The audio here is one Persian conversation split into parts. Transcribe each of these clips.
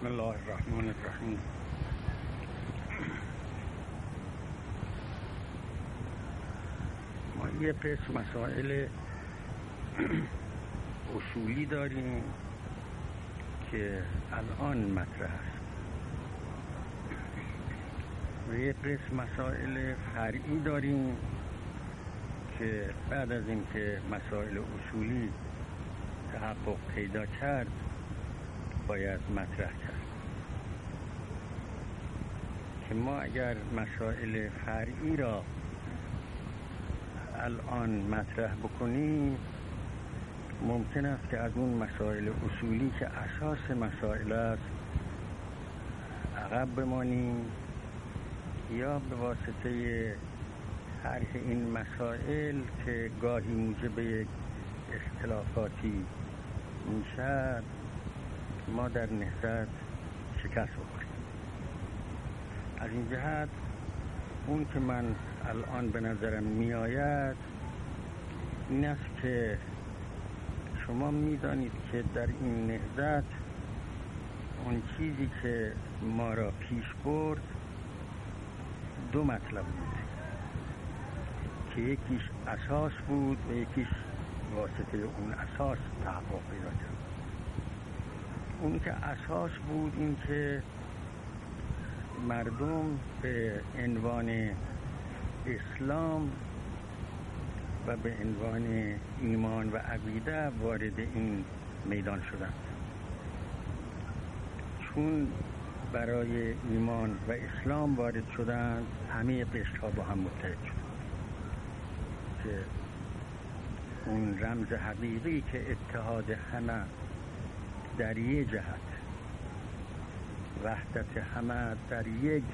بسم الله الرحمن الرحیم. ما یه قسم مسائل اصولی داریم که الان مطرح است و یه قسم مسائل فرعی داریم که بعد از اینکه مسائل اصولی تحقق پیدا کرد باید مطرح کرد. که ما اگر مسائل فرعی را الان مطرح بکنیم ممکن است که از اون مسائل اصولی که اساس مسائل است عقب بمانیم یا به واسطه طرح این مسائل که گاهی موجب یک اختلافاتی میشد ما در نهضت شکست بخوریم. از این جهت اون که من الان به نظرم میآید این است که شما میدانید که در این نهضت اون چیزی که ما را پیش برد دو مطلب بود که یکیش اساس بود و یکیش واسطه اون اساس تحقق پیدا کرد. اون که اساس بود این که مردم به عنوان اسلام و به عنوان ایمان و عقیده وارد این میدان شدند. چون برای ایمان و اسلام وارد شدند همه قشرها با هم متحد شدند که اون رمز حقیقی که اتحاد همه در یک جهت، وحدت همه در یک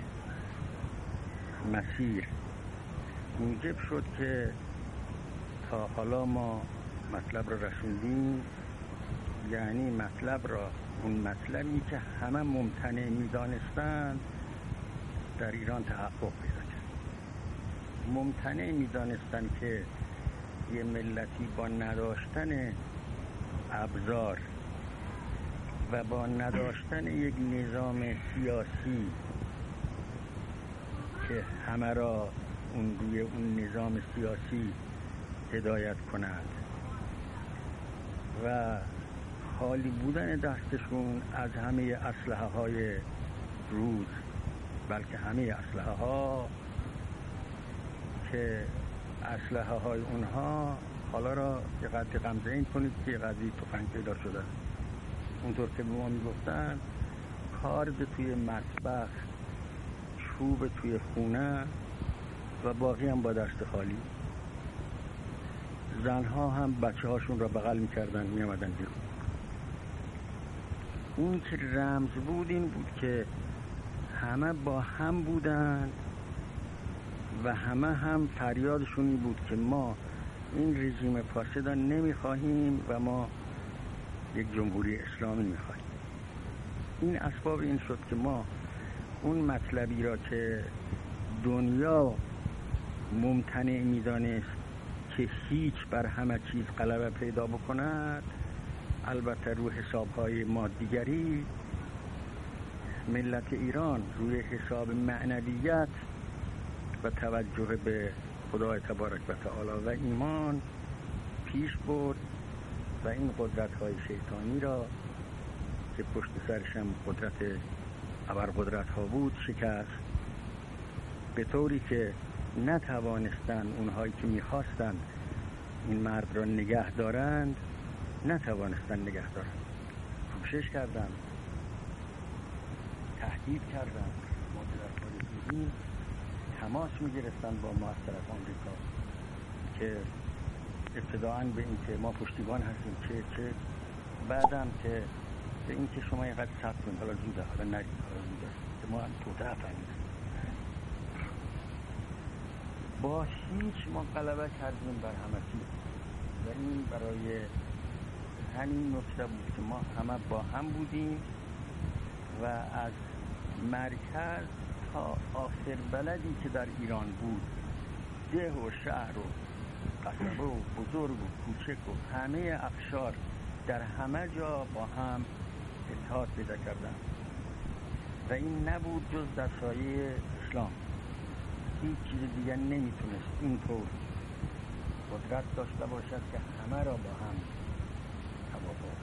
مسیر موجب شد که تا حالا ما مطلب را رسوندیم، یعنی مطلب را اون مطلبی که همه ممتنع می‌دانستند در ایران تحقق پیدا کرد. ممتنع می‌دانستند که یه ملتی با نداشتن ابزار و با نداشتن یک نظام سیاسی که همه را اون روی اون نظام سیاسی هدایت کند و خالی بودن دستشون از همه اسلحه های روز، بلکه همه اسلحه ها که اسلحه های اونها حالا را یه قدر غمزه این کنید که یه قدری تفنگ پیدا شده. اونطور که به ما میگفتن کارد توی مطبخ، چوب توی خونه و باقی هم با دست خالی. زنها هم بچه هاشون را بغل میکردن میامدن بیرون. اون که رمز بود این بود که همه با هم بودن و همه هم فریادشون این بود که ما این رژیم فاسد را نمیخواهیم و ما یک جمهوری اسلامی میخواهیم. این اسباب این شد که ما اون مطلبی را که دنیا ممتنع میدانست که هیچ بر همه چیز غلبه پیدا بکند، البته روی حسابهای مادیگری، ملت ایران روی حساب معنویت و توجه به خدای تبارک و تعالی و ایمان پیش برد و این قدرت‌های شیطانی را که پشت سرش هم قدرت ابرقدرت‌ها بود شکست، به طوری که نتوانستند اونهایی که می‌خواستند این مرد را نگه دارند نتوانستند نگه دارند. کوشش کردند، تهدید کردند، مدرک‌های تماس می‌گرفتند با ما از طرف آمریکا که ابتداعاً به این که ما پشتیبان هستیم چه بعدم که به این که شما اینقدر صبر کنید، حالا زوده، حالا نرید، حالا زوده که ما هم توطئه فهمیدیم. با هیچ ما غلبه کردیم بر همه چیز و این برای همین نکته بود که ما همه با هم بودیم و از مرکز تا آخر بلدی که در ایران بود، ده و شهر و قصبه و بزرگ و کوچک و همه اقشار در همه جا با هم اتحاد پیدا کردن و این نبود جز در سایه اسلام. هیچ چیز دیگر نمیتونست اینطور قدرت داشته باشد که همه را با هم توافق.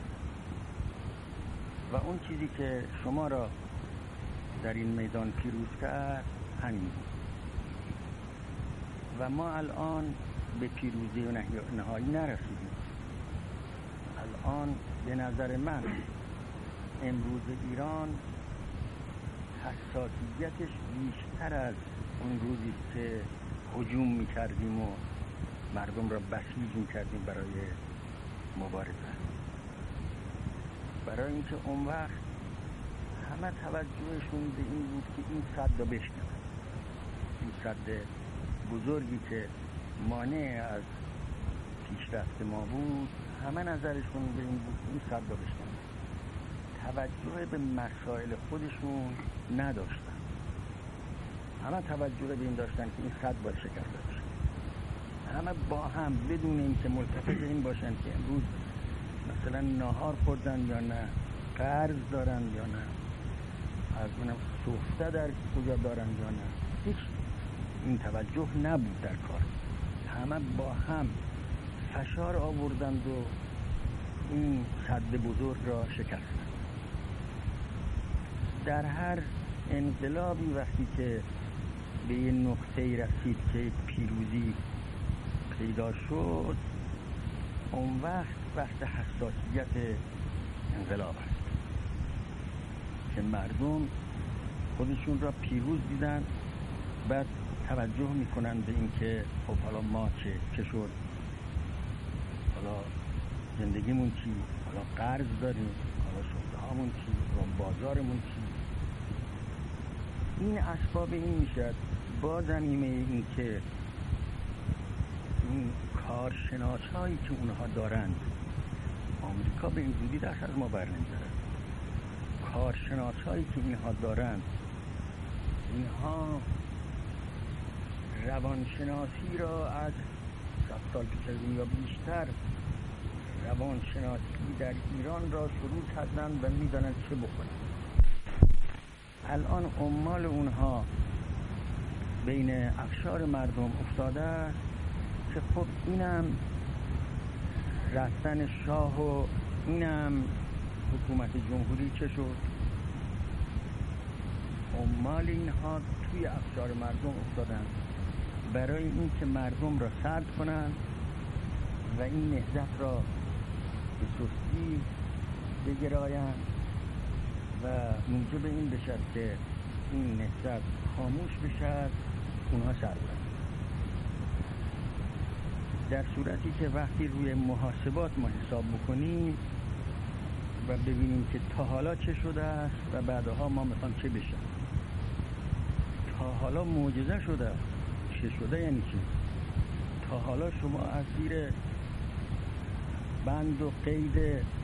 و اون چیزی که شما را در این میدان پیروز کرد همین بود. و ما الان به پیروزی و نهایی نرسیدیم. الان به نظر من امروز ایران حساسیتش بیشتر از اون روزی که هجوم میکردیم و مردم را بسیج میکردیم برای مبارزه. برای اینکه اون وقت همه توجهشون به این بود که این سد را بشکنن. این سد بزرگی که مانع از پیشرفت ما بود، همه نظرشون به این بود که این سد را بشکنن. توجه به مسائل خودشون نداشتن. همه توجه به این داشتن که این سد باید شکسته بشه. همه با هم بدون اینکه ملتفت این باشن که امروز مثلا ناهار خوردن یا نه، قرض دارن یا نه، از اونم سفته در کجا دارن یا نه، هیچ این توجه نبود در کار. همه با هم فشار آوردند و این سد بزرگ را شکستند. در هر انقلابی وقتی که به یه نقطه‌ای رسید که پیروزی پیدا شد، اون وقت حساسیت انقلاب است که مردم خودشون را پیروز دیدن، بعد توجه میکنن به این که خب حالا ما چه شد، حالا زندگیمون چی، حالا قرض داریم، حالا شغل هامون چی، حالا بازارمون چی. این اسباب این میشد با زمینه این که این کارشناس هایی که اونها دارند، آمریکا به این زودی دست از ما بر نمی‌دارد. کارشناس هایی که اینها دارند، اینها روانشناسی را از 100 سال پیش از این یا بیشتر روانشناسی در ایران را شروع کردند و میدانند چه بکنند. الان عمال اونها بین اقشار مردم افتاده است که خب اینم رفتن شاه و اینم حکومت جمهوری چه شد. عمال اینها توی اقشار مردم افتادن برای این که مردم را سرد کنند و این نهضت را به سستی بگرایند و موجب این بشد که این نهضت خاموش بشد، اونها سربلند. در صورتی که وقتی روی محاسبات ما حساب بکنیم و ببینیم که تا حالا چه شده است و بعدها ما میخوام چه بشه. تا حالا معجزه شده. چه شده یعنی چی؟ تا حالا شما از زیر بند و قید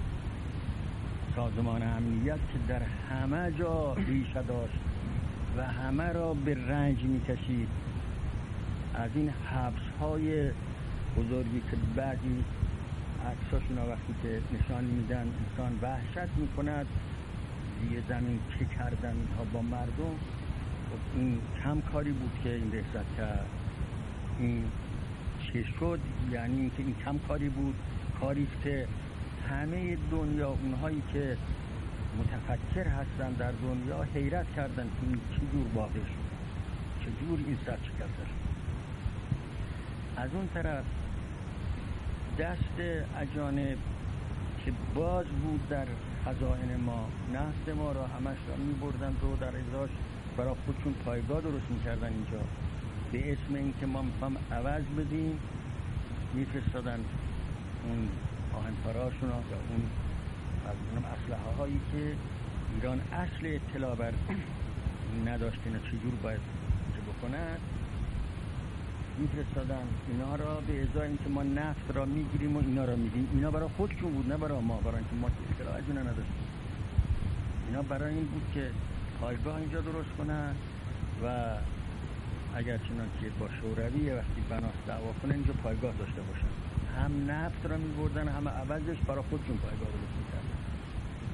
سازمان امنیت که در همه جا ریشه داشت و همه را به رنج میکشید، از این حبس‌های بزرگی که بعضی عکساشون وقتی که نشان میدن انسان وحشت میکند، زیر زمین چه کردن اینها با مردم. این کم کاری بود که این رسد کرد. این چه شد؟ یعنی اینکه این کم کاری بود، کاری که همه دنیا، اونهایی که متفکر هستن در دنیا حیرت کردن که این چجور واقع شد، چجور این سر شکسته شد. از اون طرف دست اجانب که باز بود در خزائن ما، نسل ما را همش را می بردن و در ازاش برای خودشون پایگاه درست می کردن. اینجا به اسم این که ما میخوام عوض بدیم میفرستادن اون آهنپراشون یا اون از اونم اسلحه هایی که ایران اصل اطلاع بر نداشت اینا چجور باید چه بکنن، میفرستادن اینا را به ازای اینکه ما نفت را میگیریم و اینا را میدیم. اینا برای خودشون بود، نه برای ما، برای اینکه ما اطلاع از اینا نداشتیم. اینا برای این بود که پایگاه اینجا درست کنن و اگر چنانچه با شوروی وقتی بناس دعوا کنن اینجا پایگاه داشته باشن. هم نفت را میبردن هم عوضش برای خودشون پایگاه درست میکردن.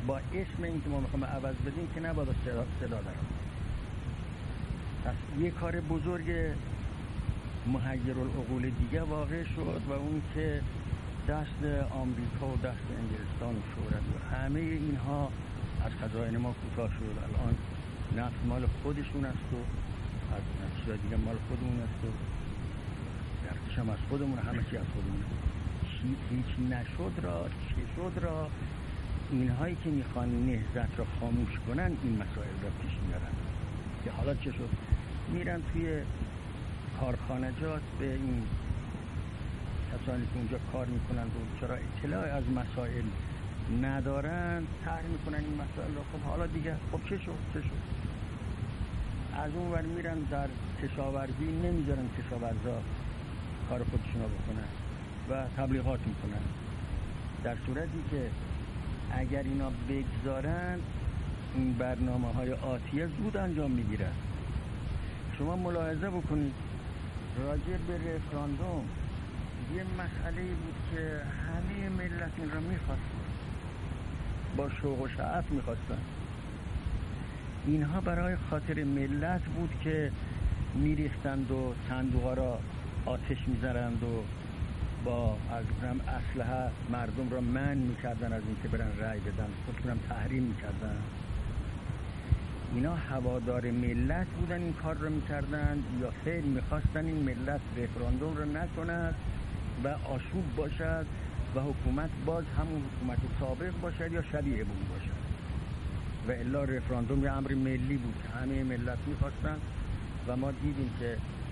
با اسم این که ما میخوایم عوض بدیم که نباید صدا درآمد. پس یه کار بزرگ محیرالعقول دیگه واقع شد و اون که دست آمریکا و دست انگلستان و شوروی و همه اینها از خزائن ما کوتاه شد. الان نفت مال خودشون است و از چیزا دیگه مال خودمون است و درکش هم از خودمون، همه چی از خودمون. هیچ نشد را چه شد را اینهایی که میخوان نهضت را خاموش کنن این مسائل را پیش میارن که حالا چه شد؟ میرن توی کارخانجات به این کسانی که اونجا کار میکنن و چرا اطلاع از مسائل ندارن طرح میکنن این مسائل را. خب حالا دیگه خب چه شد؟ از اون ور میرن در کشاورزی نمیذارن کشاورزا کار خودشون رو بکنن و تبلیغات میکنن، در صورتی که اگر اینا بگذارن این برنامه‌های آتیه زود انجام میگیرن. شما ملاحظه بکنید راجع به رفراندوم یه مسئله بود که همه ملت این را میخواستن، با شوق و شعف میخواستن. اینها برای خاطر ملت بود که میریختند و صندوقا را آتش میزنند و با از اسلحه مردم را منع میکردن از اینکه برن رأی بدن، خودشون هم تحریم میکردن. اینا هوادار ملت بودن این کار را میکردن یا خیر میخواستن این ملت رفراندوم را نکند و آشوب باشد و حکومت باز همون حکومت سابق باشد یا شبیه اون باشد. و الا رفراندوم یه امر ملی بود که همه ملت میخواستن و ما دیدیم که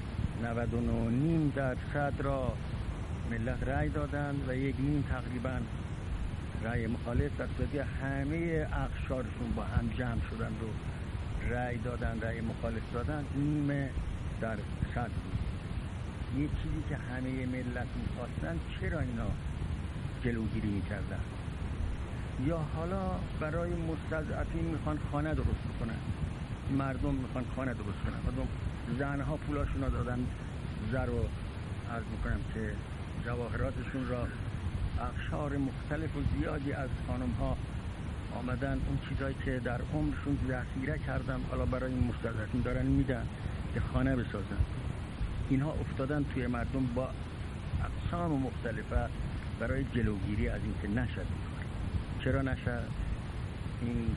99.5% را ملت رأی دادند و 1.5 تقریبا رأی مخالف، در صورتی همه اقشارشون با هم جمع شدند و رأی دادن، رأی مخالف دادن، 0.5% بود. یه چیزی که همه ملت میخواستن، چرا اینا جلوگیری میکردن؟ یا حالا برای مستضعفین میخوان خانه درست بکنن، مردم میخوان خانه درست کنن، مردم زنها پولاشون رو دادن زر و عرض میکنم که جواهراتشون را، اقشار مختلف و زیادی از خانم ها آمدن اون چیزایی که در عمرشون ذخیره کردن حالا برای این مستضعفین دارن میدن که خانه بسازن. اینها افتادن توی مردم با اقسام مختلفه برای جلوگیری از اینکه نشد. چرا نشد؟ این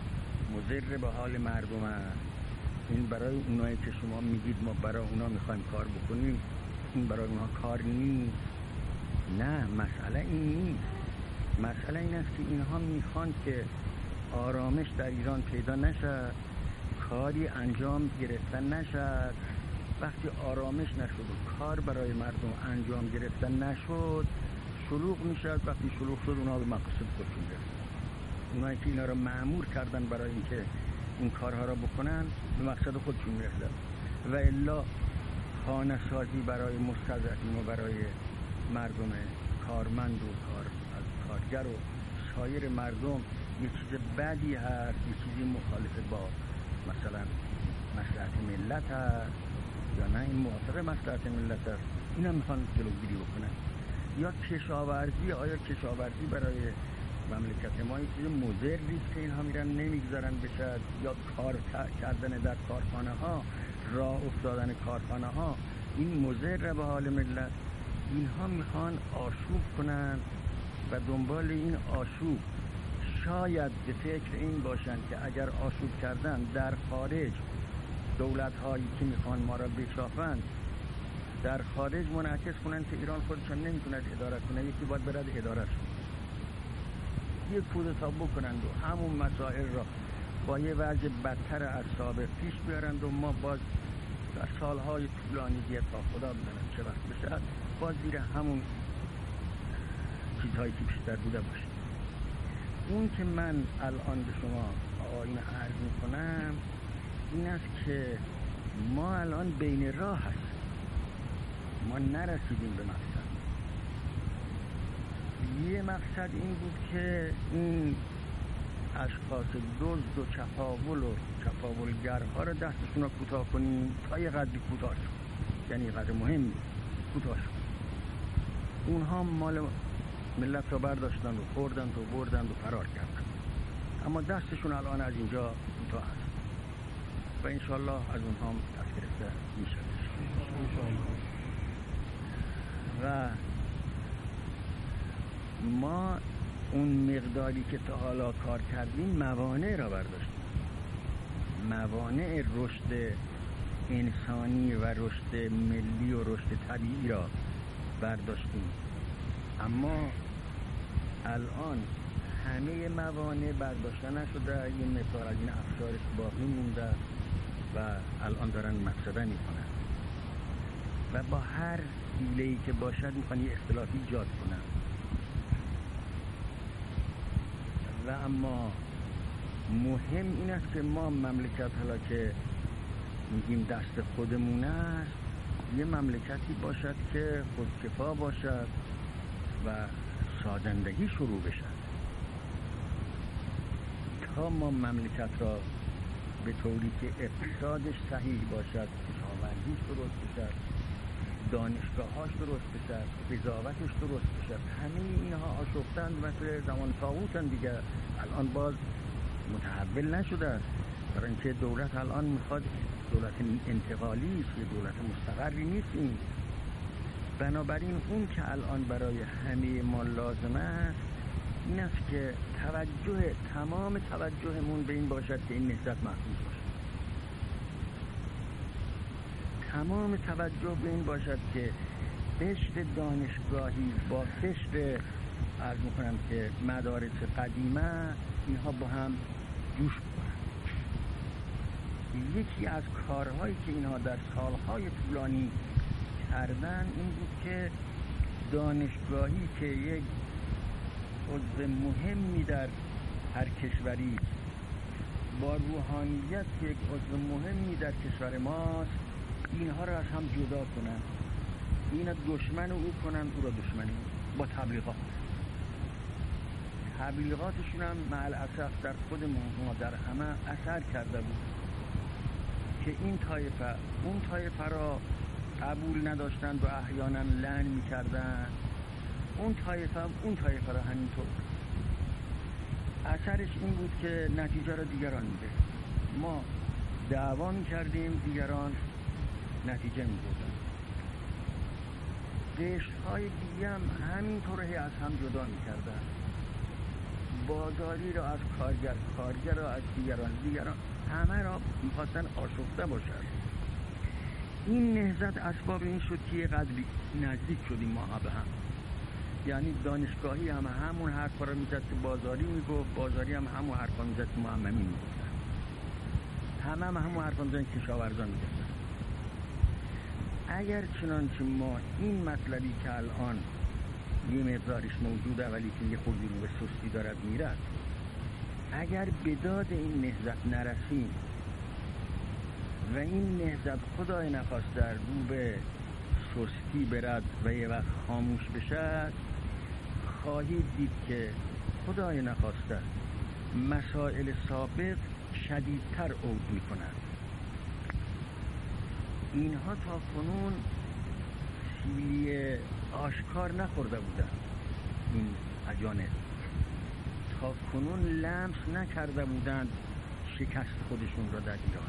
مضر به حال مردم است. این برای اونایی که شما میگید ما برای اونا میخوایم کار بکنیم، این برای اونها کار نیست. نه، مسئله این نیست. مسئله این است که اینها میخوان که آرامش در ایران پیدا نشد، کاری انجام گرفتن نشد. وقتی آرامش نشد و کار برای مردم انجام گرفتن نشد، شلوغ میشد. وقتی شلوغ شد اونها به مقصد خودشون رسیدن. اونایی که اینا رو مأمور کردن برای اینکه این کارها را بکنن به مقصد خودشون رسیدن. و الا خانه سازی برای مستضعفین و برای مردم کارمند و کارگر و سایر مردم یه چیز بدی هست، یه چیزی مخالف با مثلا مصلحت ملت هست یا نه این موافق مصلحت ملت هست. این هم میخوان جلوگیری بکنن. یا کشاورزی، آیا کشاورزی برای مملکت ما این چیز مضری است که اینها میرن نمیگذارن بشد؟ یا کار کردن در کارخانه ها، راه افتادن کارخانه ها، این مضر به حال ملت. اینها میخوان آشوب کنن و دنبال این آشوب شاید به فکر این باشن که اگر آشوب کردن در خارج دولت هایی که میخوان ما را بشافند در خارج منعکس کنن که ایران خودشان نمیتوند اداره کنه، یکی باید برد اداره شد، یک کودتا بکنند و همون مسائل را با یه وضع بدتر از سابق پیش بیارند و ما باز در سالهای طولانی دیگه تا خدا بداند چه وقت بشه باز زیر همون چیزهایی که پیشتر بوده باشه. اون که من الان به شما آیین عرض میکنم این است که ما الان بین راه هست، ما نرسیدیم به مقصد. یه مقصد این بود که این اشخاص دزد و چپاولگرها رو دستشون رو کوتاه کنیم تا یه قدری کوتاه شد، یعنی قدر مهم کوتاه شد. اونها مال ملت رو برداشتن و خوردند و بردند و فرار کردند. اما دستشون الان از اینجا کوتاه هست و انشالله از اونها هم دست گرفته میشه. و ما اون مقداری که تا حالا کار کردیم موانع را برداشتیم، موانع رشد انسانی و رشد ملی و رشد طبیعی را برداشتیم، اما الان همه موانع برداشته نشده، یه مقدار از این افشارش باقی مونده و الان دارن مفسده میکنن و با هر حیله‌ای که باشد میخوان یه اختلافی ایجاد کنن. و اما مهم این است که ما مملکت حالا که میگیم دست خودمون است، یه مملکتی باشد که خودکفا باشد و سازندگی شروع بشد. تا ما مملکت را به طوری که اقتصادش صحیح باشد، کشاورزیش درست بشد، دانشگاهاش درست بشد، قضاوتش درست بشد، همه اینها آشفتند مثل زمان طاغوتن دیگه. الان باز متحول نشده است، برای اینکه دولت الان میخواد دولت انتقالی است، یه دولت مستقری نیست این. بنابراین اون که الان برای همه ما لازم است این است که تمام توجهمون به این باشد که این نهضت محفوظ باشد. تمام توجه به این باشد که قشر دانشگاهی با قشر عرض میکنم که مدارس قدیمه اینها با هم جوش بکنن. یکی از کارهایی که اینها در سالهای طولانی کردن این بود که دانشگاهی که یک عضو مهمی در هر کشوری با روحانیت که یک عضو مهمی در کشور ماست، اینها را از هم جدا کنن، اینا دشمن او کنن، او را دشمن او، با تبلیغاتشون هم مع الاسف در خود ما در همه اثر کرده بود که این طایفه اون طایفه را قبول نداشتند و احیانا لعن می‌کردند، اون طایفه را همینطور. اثرش این بود که نتیجه را دیگران میده. ما دعوا می‌کردیم، دیگران نتیجه می‌دادند. قشرهای دیگه هم همینطور از هم جدا می‌کردن. بازاری را از کارگر را از دیگران همه را می‌خواستن آشفته باشد. این نهضت اسباب این شد که قدری نزدیک شدیم ما به هم. یعنی دانشگاهی هم همون حرفا را میزد که بازاری میگفت، بازاری هم همون حرفا میزد که معممی میگفتن، همون حرفا میزدن که کشاورزان میگفتن. اگر چنانچه ما این مطلبی که الان یه مقدارش موجوده ولی که یه خودی رو به سستی دارد میرد، اگر به داد این نهضت نرسیم و این نهضت خدای نخواسته رو به سستی برد و یه وقت خاموش بشد، خواهید دید که خدای نخواسته مسائل سابق شدیدتر عود میکنند. اینها تا کنون سیلی آشکار نخورده بودند، این اجانب تا کنون لمس نکرده بودند شکست خودشون را در ایران.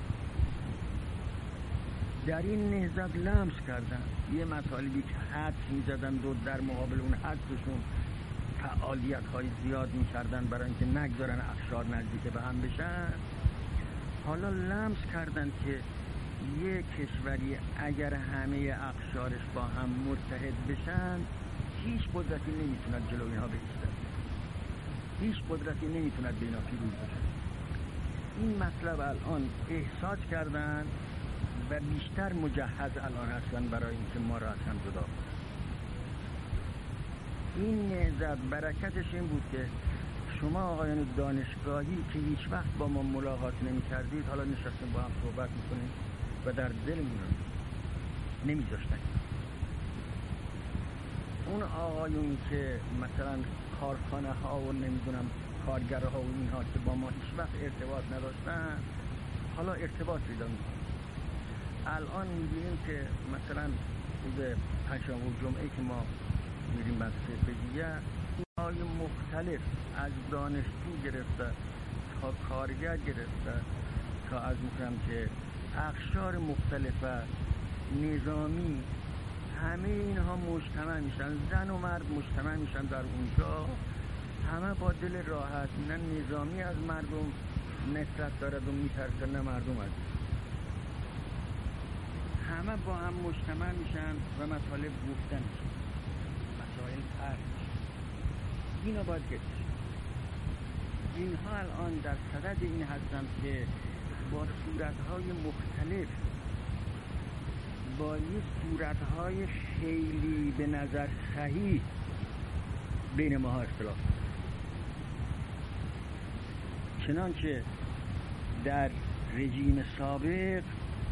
در این نهضت لمس کردن، یه مطالبی که حدس می‌زدند و در مقابل اون حدسشون فعالیت‌های زیاد می‌کردن برای اینکه نگذارن اقشار نزدیک به هم بشن. حالا لمس کردن که یه کشوری اگر همه اقشارش با هم متحد بشن، هیچ قدرتی نمیتوند جلوی اینها بایستد، هیچ قدرتی نمیتوند به اینا پیروز بشه. این مطلب الان احساس کردن و بیشتر مجهز الان هستن برای اینکه ما را از هم جدا کنن. این نهضت برکتش این بود که شما آقایان دانشگاهی که هیچ وقت با ما ملاقات نمی کردید، حالا نشستیم با هم صحبت میکنیم و در دلمون نمیذاشتن. اون آقایونی که مثلا کارخانه ها و نمیدونم کارگرها و اینها که با ما هیچ وقت ارتباط نداشتن، حالا ارتباط پیدا میکنن. الان میبینیم که مثلا روز پنجشنبه و جمعه که ما میریم مدرسه فقیه، های مختلف از دانشجو گرفته تا کارگر گرفته تا از میکنم که اقشار مختلف نظامی، همه اینها مجتمع میشن، زن و مرد مجتمع میشن در اونجا، همه با دل راحت، نه نظامی از مردم نفرت دارد و میترسه نه مردم از، همه با هم مجتمع میشن و مطالب گفتن میشن، مسائل طرح میشن. اینا باید گفت. اینها الان در صدد این هستند که با صورتهای مختلف، با یه صورتهای خیلی به نظر صحیح بین ماها اختلاف، چنانچه در رژیم سابق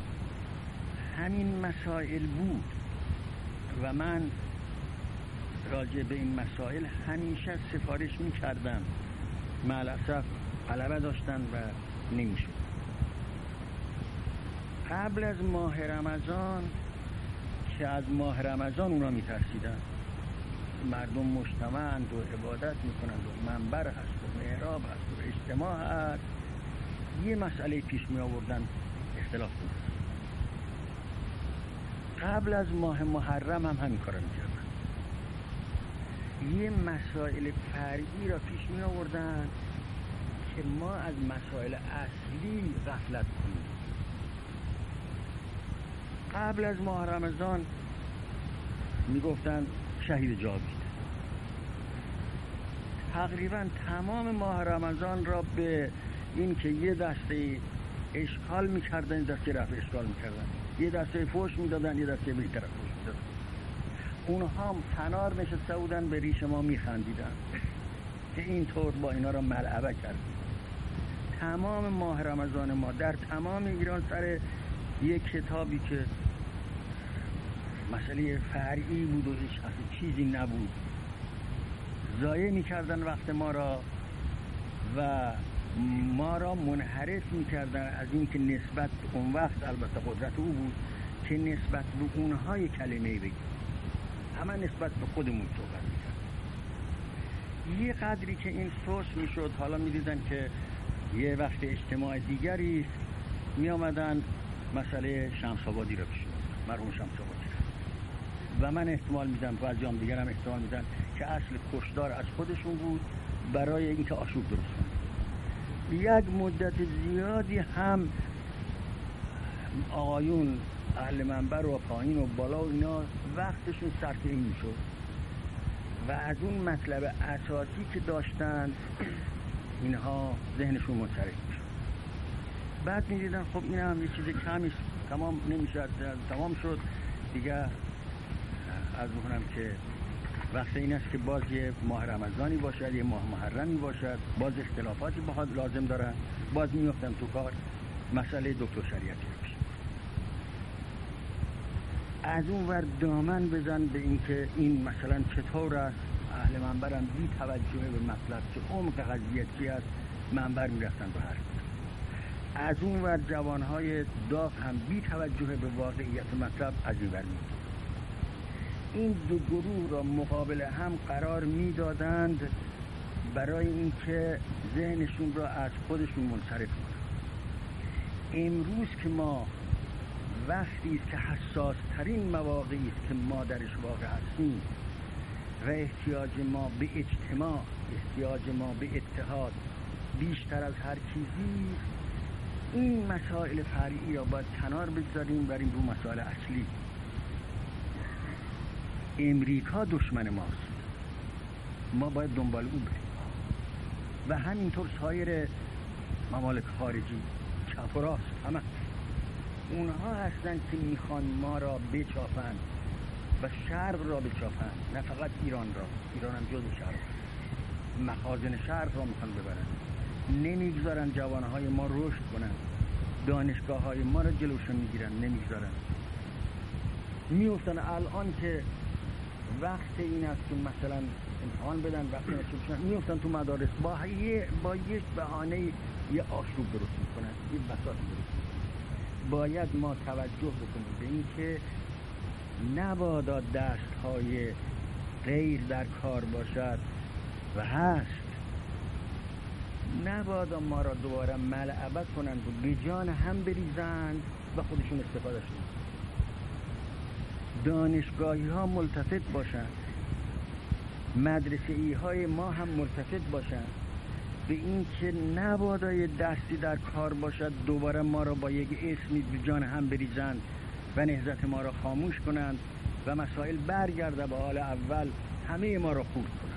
همین مسائل بود و من راجع به این مسائل همیشه سفارش می کردم، معلاسف غلبه داشتن و نمیشد. قبل از ماه رمضان که از ماه رمضان اونا می ترسیدن، مردم مجتمعند و عبادت می کنند و منبر هست و محراب هست و اجتماع هست، یه مسئله پیش می آوردن اختلاف بود. قبل از ماه محرم هم همین کارا می کردن، یه مسائل فرعی را پیش می آوردن که ما از مسائل اصلی غفلت کنیم. قبل از ماه رمضان می گفتن شهید جاوید، تقریبا تمام ماه رمضان را به این که یه دسته اشکال می کردن، یه دسته رفع اشکال می کردن، یه دسته فوش می دادن، یه دسته به طرف فوش می دادن. اونها هم فنار نشسته بودن به ریش ما می خندیدن که اینطور با اینا را ملعبه کردیم. تمام ماه رمضان ما در تمام ایران سر یک کتابی که مسئله فرعی بود و هیچ چیزی نبود ضایع می‌کردن وقت ما را و ما را منحرف می‌کردن از این که نسبت اون وقت، البته قدرت او بود که نسبت به اونها یک کلمه‌ای بگیم، همه نسبت به خودمون صحبت می‌کردن. یه قدری که این سوس می‌شد، حالا می‌دیدن که یه وقت اجتماع دیگری می‌آمدن مسئله شمس آبادی را پیش مرحوم شمس آبادی و من احتمال میدم و بعضی هم دیگر هم احتمال میدن که اصل کشدار از خودشون بود برای اینکه آشوب درست کنن. یک مدت زیادی هم آقایون اهل منبر و پایین و بالا و اینا وقتشون صرف این میشد و از اون مطلب اساسی که داشتن اینها ذهنشون منصرف میشد. بعد میدیدن خب این هم یه چیز کمی تمام نمیشه، تمام شد دیگه. از بکنم که وقت این است که باز یه ماه رمضانی باشد، یه ماه محرمی باشد، باز اختلافاتی با لازم دارن، باز میافتن تو کار مسئله دکتر شریعتی رو پیش. از اون ور دامن بزن به این که این مثلا چطور است اهل منبرم بی توجه به مطلب که عمق قضیه چی است منبر میرفتن به حرف. از اون ور جوانهای داغ هم بی توجه به واقعیت مطلب از این ور میرفتن. این دو گروه را مقابل هم قرار میدادند برای اینکه ذهنشون را از خودشون منصرف کنند. امروز که ما وقتی است که حساس ترین مواقعی است که ما درش واقع هستیم و احتیاج ما به اجتماع، احتیاج ما به اتحاد بیشتر از هر چیزی، این مسائل فرعی را باید کنار بگذاریم، بریم رو مسائل اصلی. امریکا دشمن ماست، ما باید دنبال اون بریم و همینطور سایر ممالک خارجی چپ و راست همه اونها هستن که میخوان ما را بچاپن و شرق را بچاپن، نه فقط ایران را، ایران هم جزو شرق، مخازن شرق را میخوان ببرن، نمیگذارن جوانهای ما رشد کنن، دانشگاه های ما را جلوشون میگیرن، نمیگذارن. میفتن الان که وقت این است که مثلا امتحان بدن، وقتی نشون میفتن تو مدارس با یک بهانه یه آشوب درست میکنن، یه بساط درست میکنن. باید ما توجه بکنیم به این که نبادا دستهای غیر در کار باشد و هست، نبادا ما را دوباره ملعبت کنند و به جان هم بریزند و خودشون استفاده شد. دانشگاهی ها ملتفت باشند، مدرسه ای های ما هم ملتفت باشند به این که نبادا یه دستی در کار باشد دوباره ما را با یک اسمی به جان هم بریزند و نهضت ما را خاموش کنند و مسائل برگرده به حال اول، همه ما را خورد کنند.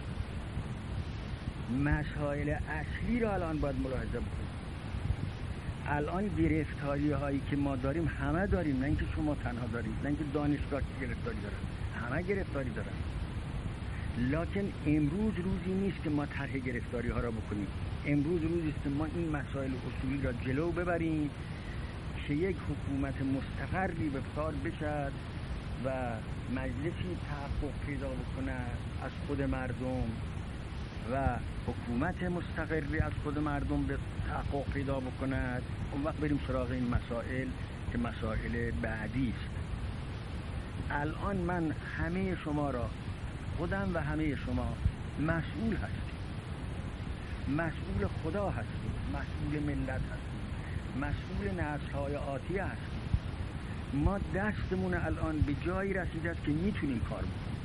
مسائل اصلی را الان باید ملاحظه بکنیم. الان گرفتاری هایی که ما داریم همه داریم، نه اینکه شما تنها دارید، نه اینکه دانشگاه گرفتاری دارن، همه گرفتاری دارن. لکن امروز روزی نیست که ما طرح گرفتاری ها را بکنیم. امروز روزی است که ما این مسائل اصولی را جلو ببریم که یک حکومت مستقری به کار بشد و مجلسی تحقق پیدا بکند از خود مردم و حکومت مستقری از خود مردم به تحقق پیدا بکند. اون وقت بریم سراغ این مسائل که مسائل بعدی است. الان من همه شما را، خودم و همه شما مسئول هستیم، مسئول خدا هستیم، مسئول ملت هستیم، مسئول نسل‌های آتی هستیم. ما دستمون الان به جایی رسیده است که میتونیم کار بکنیم.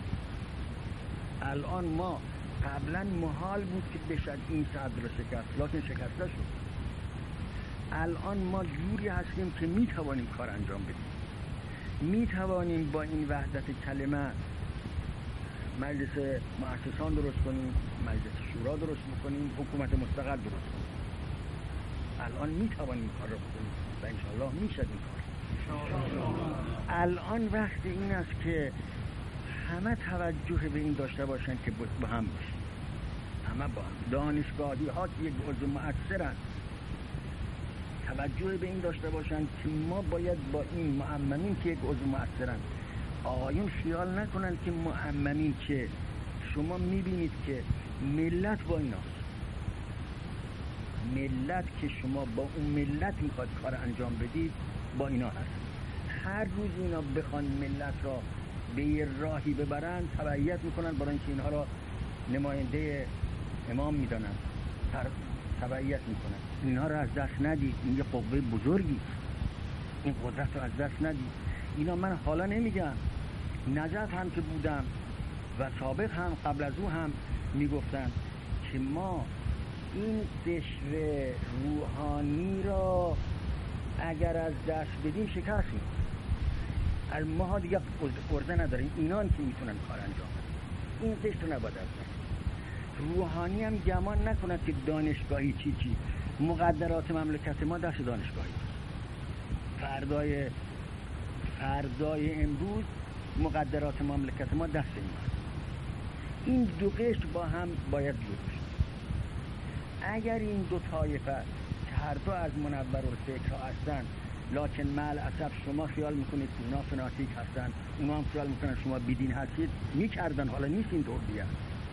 الان ما قبلا محال بود که بشد این صدر را شکست، لکن شکسته شد. الان ما جوری هستیم که میتوانیم کار انجام بدیم، میتوانیم با این وحدت کلمه مجلس مؤسسان درست کنیم، مجلس شورا درست بکنیم، حکومت مستقر درست کنیم. الان میتوانیم کار را بکنیم و انشاءالله میشد این کار. الان وقت این است که همه توجه به این داشته باشند که با هم باشیم، همه با هم. دانشگاهی ها که یک عضو مؤثرند توجه به این داشته باشند که ما باید با این معممین که یک عضو مؤثرند، آقایون خیال نکنند که معممین که شما میبینید که ملت با ایناست، ملت که شما با اون ملت میخواد کار انجام بدید با اینا هست. هر روز اینا بخوان ملت را به یه راهی ببرن تبعیت میکنن، برای اینکه اینها را نماینده امام میدانن، تبعیت میکنن. اینها را از دست ندید، این یه قوه بزرگی، این قدرت را از دست ندید. اینا من حالا نمیگم، نجف هم که بودم و سابق هم قبل از او هم میگفتن که ما این قشر روحانی را اگر از دست بدیم شکست می‌خوریم. ما ها دیگه ارزه نداریم، اینان که میتونن کار انجام بدن. این قشر رو نباید از دست. روحانی هم گمان نکنند که دانشگاهی چی مقدرات مملکت ما دست دانشگاهی. فردای امروز مقدرات مملکت ما دست این. این دو قشر با هم باید جور بشن. اگر این دو طایفه که هر دو از منورالفکر هستن، لکن مالاسف شما خیال میکنید که اونا فناتیک هستن، اونا هم خیال میکنن شما بیدین هستید، میکردن، حالا نیست این طور دیگه.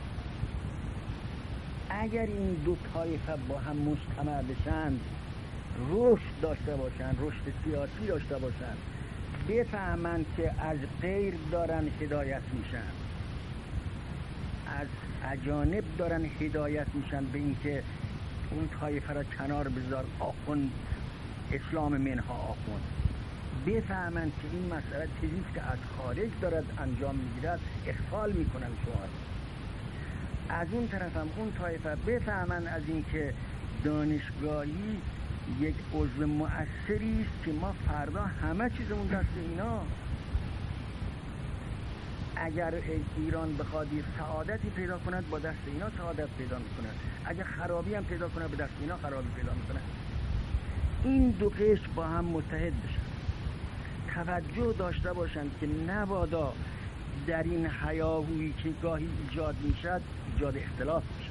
اگر این دو طایفه با هم مجتمع بشن، رشد داشته باشن، رشد سیاسی داشته باشن، بفهمند که از غیر دارن هدایت میشن، از اجانب دارن هدایت میشن به اینکه اون طایفه را کنار بذار، آخوند اسلام منها آخوند. بفهمند که این مسئله چیزی که از خارج دارد انجام میگیرد، اخفال میکنن شما. از اون طرف هم اون طایفه بفهمند از اینکه دانشگاهی یک عضو مؤثری است که ما فردا همه چیزمون دست اینا. اگر ایران بخواد سعادتی پیدا کند با دست اینا سعادت پیدا میکنه، اگر خرابی هم پیدا کنه به دست اینا خرابی پیدا میکنه. این دو قشر با هم متحد بشن، توجه داشته باشند که نبادا در این هیاهویی که گاهی ایجاد میشد ایجاد اختلاف میشد.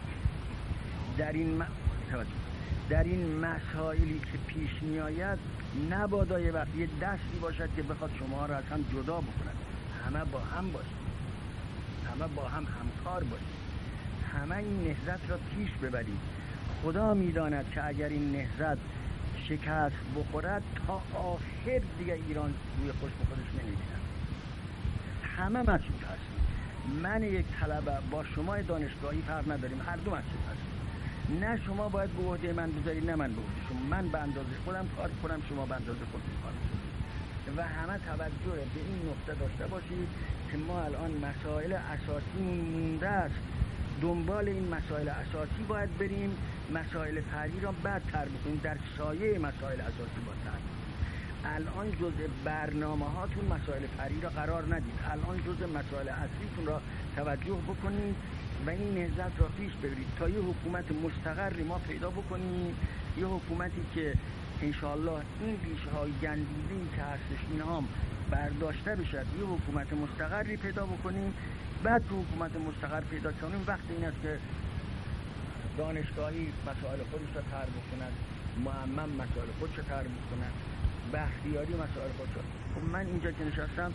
در این مسائلی که پیش میآید نبادا یه وقت یه دستی باشد که بخواد شما را از هم جدا بکند. همه با هم باشید، همه با هم همکار باشید، همه این نهضت را پیش ببرید. خدا میداند که اگر این نهضت شکست بخورد تا آخر دیگه ایران روی خوش به خودش نمی‌بیند. همه مسئول هستیم. من یک طلبه با شما دانشگاهی فرق نداریم، هر دو مسئول هستیم. نه شما باید به عهده من بذارید نه من به عهده شما. من به اندازه خودم کار کنم، شما به اندازه خودتون کار کنید و همه توجه به این نقطه داشته باشید که ما الان مسائل اساسی مونده است، دنبال این مسائل اساسی باید بریم، مسائل فرعی را بعدتر بکنیم، در سایه مسائل اساسی باید. الان جزء برنامه هاتون مسائل فرعی را قرار ندید، الان جزء مسائل اصلیتون را توجه بکنید و این نهضت را پیش ببرید تا یه حکومت مستقری ما پیدا بکنیم، یه حکومتی که انشاءالله این ریشه های گندیده‌ای که هستش اینها هم برداشته بشد، یه حکومت مستقری پیدا بکنیم. بعد که حکومت مستقر پیدا کنیم وقت این است که دانشگاهی مسائل خودش را طرح بکند، معمم مسائل خودش را طرح بکند، بختیاری مسائل خودش را. خب من اینجا که نشستم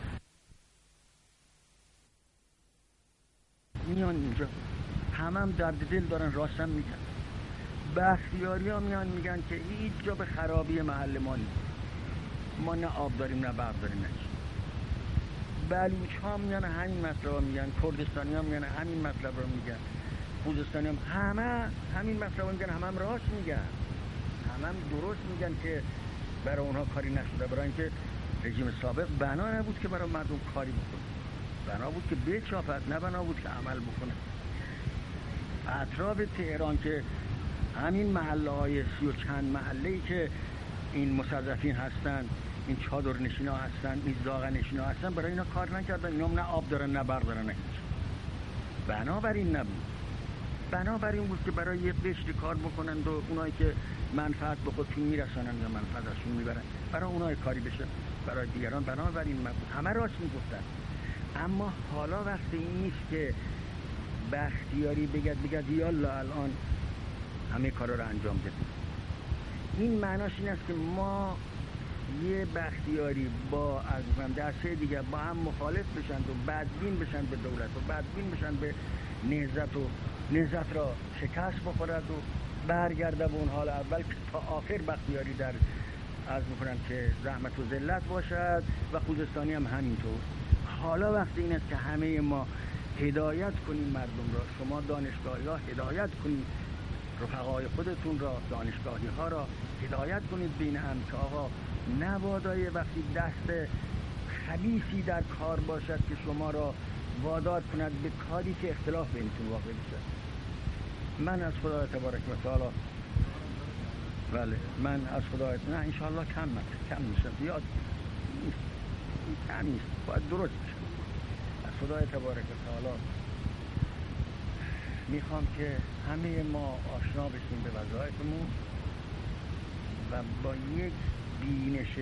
میان اینجا همم درد دل دارن، راستم میگن. بختیاری ها میان میگن که هیچ جا به خرابی محل ما نیست، ما نه آب داریم نه برق داریم نه چی. بلوچ ها میان همین مطلب ها میگن، کردستانی ها میان همین مطلب رو میگن، خوزستانی هم همین مطلب ها میگن، هم راست میگن، هم درست میگن که برای اونها کاری نشده، برای اینکه رژیم سابق بنا نبود که برای مردم کاری بکنه، بنا بود که بچاپد، نه بنا بود که عمل بکنه. اطراف تهران که همین محله های 30 و چند محله‌ای که این مستضعفین هستن، این چادر نشینا هستن، این زاغ نشینا هستن، برای اینا کار نکردن. اینا نه آب دارن نه برق دارن نه هیچ. بنابراین نبود، بنابراین بود که برای یک قشری کار بکنند و اونایی که منفعت به خودشون میرسانن یا منفعت ازشون میبرن برای اونای کاری بشه، برای دیگران بنابراین نبود. همه راست میگفتن. اما حالا وقت این نیست که بختیاری بگد یالا الان همه کارا رو انجام بدیم. این معناش این است که ما یه بختیاری با از دسته دیگه با هم مخالف بشن و بدبین بشن به دولت و بدبین بشن به نهضت و نهضت را شکست بخورد و برگرده به اون حال اول که تا آخر بختیاری در عرض میکنم که زحمت و ذلت باشد و خوزستانی هم همینطور. حالا وقت این است که همه ما هدایت کنیم مردم را. شما دانشگاهی ها هدایت کنید رفقای خودتون را، دانشگاهی ها را هدایت کنید بین هم که آقا نبادای وقتی دست خبیثی در کار باشد که شما را وادار کند به کاری که اختلاف بینتون واقع بشد. من از خدای تبارک و تعالی من از خدای نه انشاءالله کم میشه، زیاد کم نیست، باید درست بشه. از خدای تبارک و تعالی میخوام که همه ما آشنا بشیم به وظایفمون و با یک بینش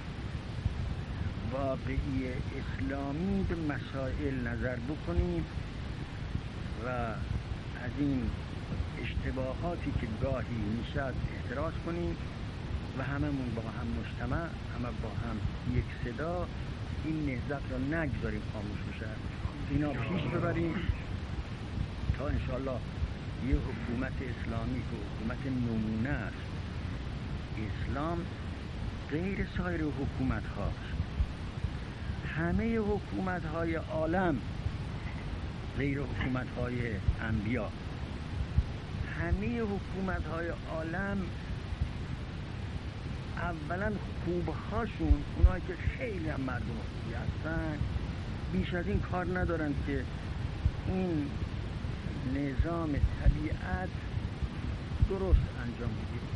واقعی اسلامی به مسائل نظر بکنیم و از این اشتباهاتی که گاهی میشد احتراز کنیم و هممون با هم مجتمع، همه با هم یک صدا این نهضت را نگذاریم خاموش بشه، اینا پیش ببریم تا انشاءالله یه حکومت اسلامی که حکومت نمونه است. اسلام غیر سایر حکومت هاست. همه حکومت های عالم غیر حکومت های انبیا، همه حکومت های عالم اولا خوبهاشون اونایی که خیلی هم مردم خوبی هستن بیش از این کار ندارن که این نظام طبیعت درست انجام بگیره،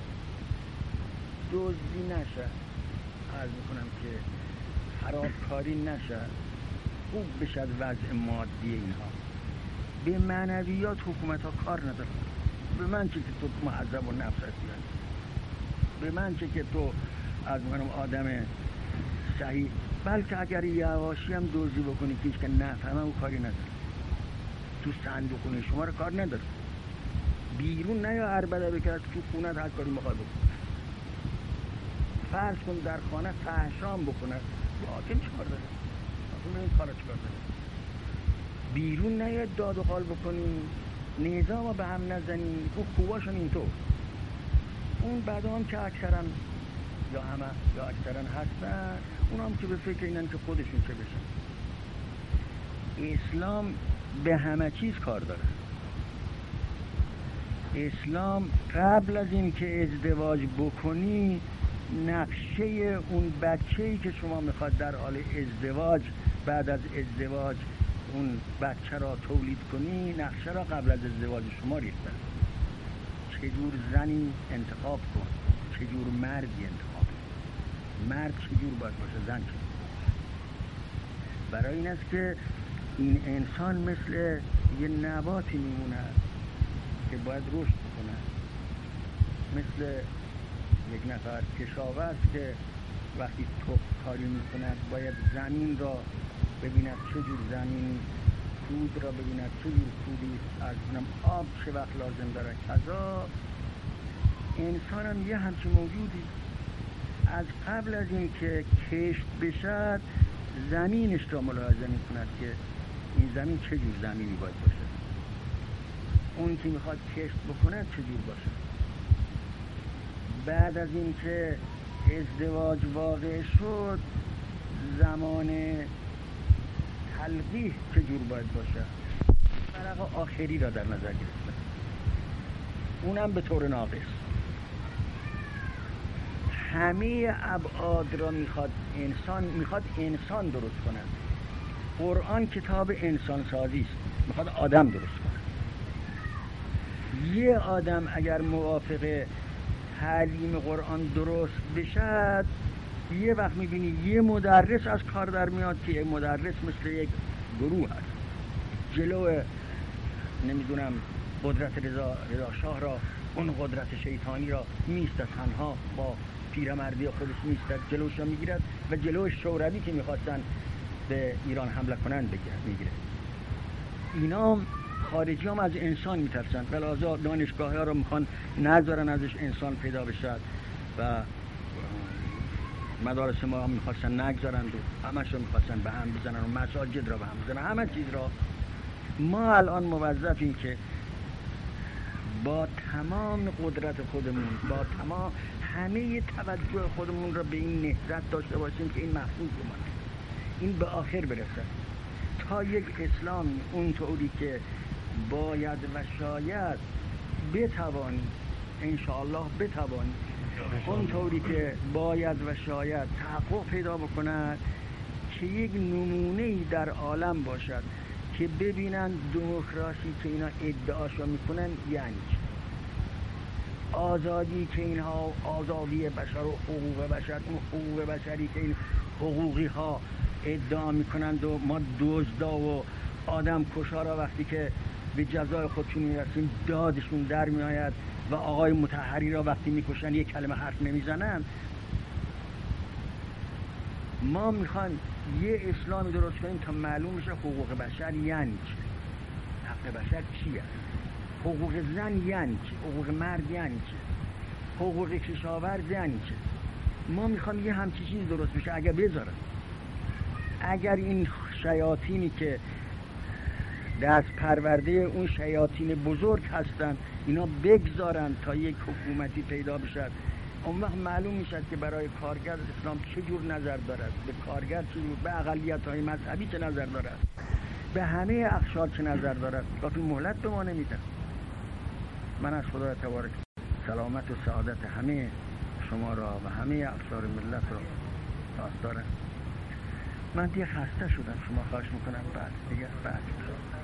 دزدی نشه، عرض میکنم که خرابکاری نشه، خوب بشد وضع مادی اینها. به معنویات حکومت ها کار ندارن. به من چه که تو محذب و نفس هستی، به من چه که تو از منم آدم صحیح، بلکه اگر یواشی هم دزدی بکنی کیش که نفهمه او کاری نداره، تو صندوقونه شما رو کار نداره، بیرون نیا عربده بکرد تو خونت هر کاری مخواد بکن. فرض کن در خانه فحشام بکنه، حاکم چه کار داره؟ حاکم این کارا چه کار داره؟ بیرون نیا داد و قال بکنی، نظام به هم نزنی. اون خوباشون اینطور، اون بعد هم که اکثرا یا همه یا اکثرا هستن اون هم که به فکر اینن که خودشون چه بشن. اسلام به همه چیز کار داره. اسلام قبل از این که ازدواج بکنی نقشه اون بچه‌ای که شما میخواد در حال ازدواج بعد از ازدواج اون بچه را تولید کنی، نقشه را قبل از ازدواج شما ریختن. چجور زنی انتخاب کن، چجور مردی انتخاب کن، مرد چجور باید باشه، زن چجور. برای این است که این انسان مثل یه نباتی میمونه که باید رشد بکنه، مثل یک نفر کشاورز که وقتی تخم کاری میکند باید زمین را ببیند چجور زمینی، کود را ببیند چجور کودی، از آب چه وقت لازم داره. کذا انسان هم یه همچین موجودی، از قبل از این که کشت بشد زمینش را ملاحظه میکند که این زمین چجور زمینی باید باشه، اون که میخواد کشت بکنه چجور باشه. بعد از این که ازدواج واقع شد زمان تلقیح چجور باید باشه، فرق آخری را در نظر گرفته، اونم به طور ناقص. همه ابعاد را میخواد انسان درست کنه. قرآن کتاب انسان سازی است، میخواد آدم درست کنه. یه آدم اگر موافق تعلیم قرآن درست بشد، یه وقت میبینی یه مدرس از کار در میاد که مدرس مثل یک گروه هست، جلو نمیدونم قدرت رضا شاه را، اون قدرت شیطانی را میستد، تنها با پیرمردی خودش میستد، جلوش را میگیرد و جلو شوروی که میخواستن به ایران حمله کنند میگیره. اینا خارجی هم از انسان میترسن، بلازا دانشگاه ها رو میخوان نذارن ازش انسان پیدا بشد و مدارس ما هم میخواستن نگذارند و همش رو میخواستن به هم بزنن و مساجد را به هم بزنن، همه چیز را. ما الان موظفیم که با تمام قدرت خودمون، با تمام همه توجه خودمون را به این نهضت داشته باشیم که این محفوظ بماند، این به آخر برسه، تا یک اسلامی اونطوری که باید و شاید بتوانی، انشاءالله بتوانی، اونطوری که باید و شاید تحقق پیدا بکند که یک نمونه‌ای در عالم باشد که ببینن دموکراسی که اینا ادعاشو میکنن یعنی آزادی که اینها آزادی بشر و حقوق بشر، اون حقوق بشری که این حقوقی ها ادعا میکنند و ما دزدا و آدم کشا را وقتی که به جزای خودشون میرسیم دادشون در میآید و آقای مطهری را وقتی میکشن یک کلمه حرف نمیزنن. ما میخوایم یه اسلامی درست کنیم تا معلوم بشه حقوق بشر یعنی چی، حق بشر چیه، حقوق زن یعنی چی، حقوق مرد یعنی چی، حقوق کشاورز یعنی چی. ما میخوایم یه همچی چیز درست بشه. اگر بذارن، اگر این شیاطینی که دست پرورده اون شیاطین بزرگ هستن اینا بگذارن تا یک حکومتی پیدا بشد، اون وقت معلوم میشد که برای کارگر اسلام چه جور نظر دارد، به کارگر چه جور، به اقلیت‌های مذهبی چه نظر دارد، به همه اقشار چه نظر دارد. لکن مهلت به ما نمیدن. من از خدا تبارک سلامت و سعادت همه شما را و همه اقشار ملت را خواست دارم. من دیگه خسته شدم، شما خواهش میکنم بعد دیگه